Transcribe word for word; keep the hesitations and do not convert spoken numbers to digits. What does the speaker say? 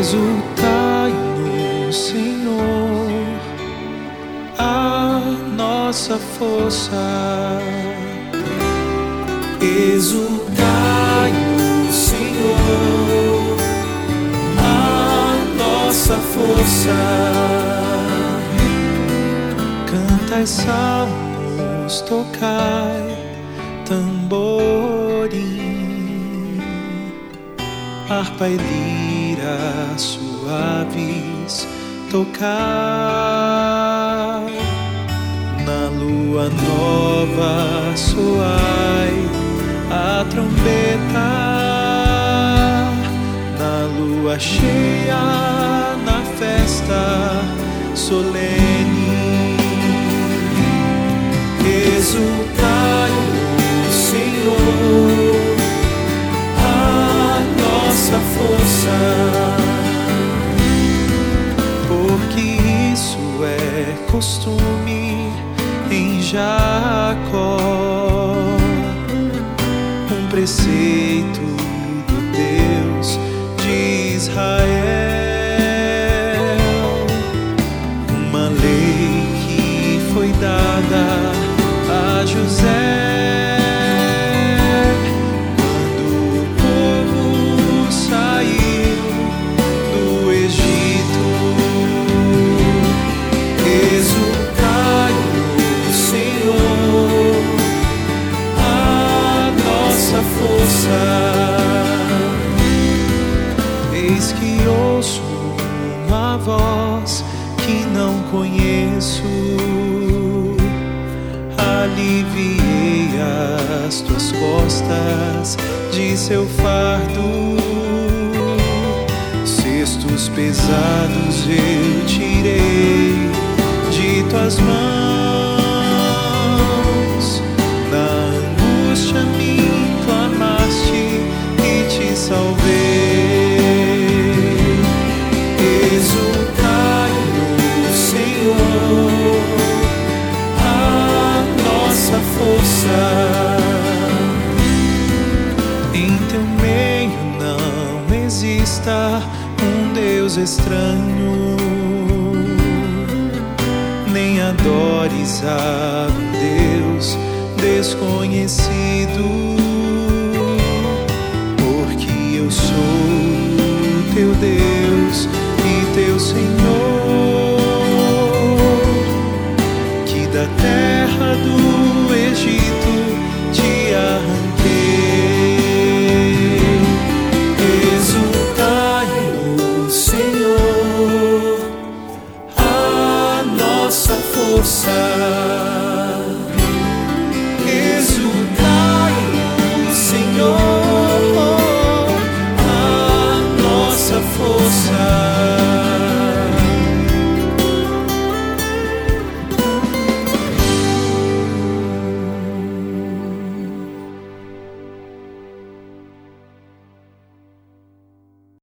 Exultai no Senhor, a nossa força. Exultai no Senhor, a nossa força. Cantai salmos, tocai tamborim, harpa e lira suaves, tocai. Na lua nova soai a trombeta, na lua cheia, na festa solene. Exultai no Senhor, a nossa força, porque isso é costume em Jacó, um preceito do Deus de Israel, uma lei que foi dada a José quando o povo saiu do Egito. Exultai no Senhor, a nossa força. Eis que ouço uma voz que não conheço, aliviei as tuas costas de seu fardo, cestos pesados eu tirei de tuas mãos. Na angústia me clamaste e te salvei. Exultai no Senhor, a nossa força. Em teu meio não exista um Deus estranho, nem adores a um Deus desconhecido, porque eu sou